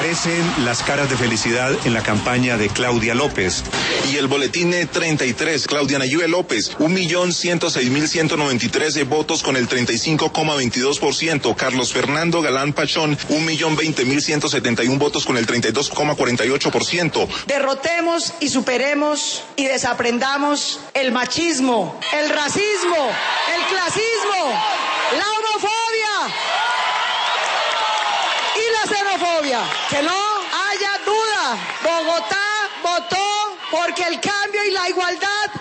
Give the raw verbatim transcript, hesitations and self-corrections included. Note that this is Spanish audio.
Aparecen las caras de felicidad en la campaña de Claudia López. Y el boletín treinta y tres, Claudia Nayue López, un millón ciento seis mil ciento noventa y tres votos con el treinta y cinco coma veintidós por ciento. Carlos Fernando Galán Pachón, un millón veinte mil ciento setenta y uno votos con el treinta y dos coma cuarenta y ocho por ciento. Derrotemos y superemos y desaprendamos el machismo, el racismo, el clasismo, la homofobia y la xenofobia. Que no haya duda, Bogotá votó porque el cambio y la igualdad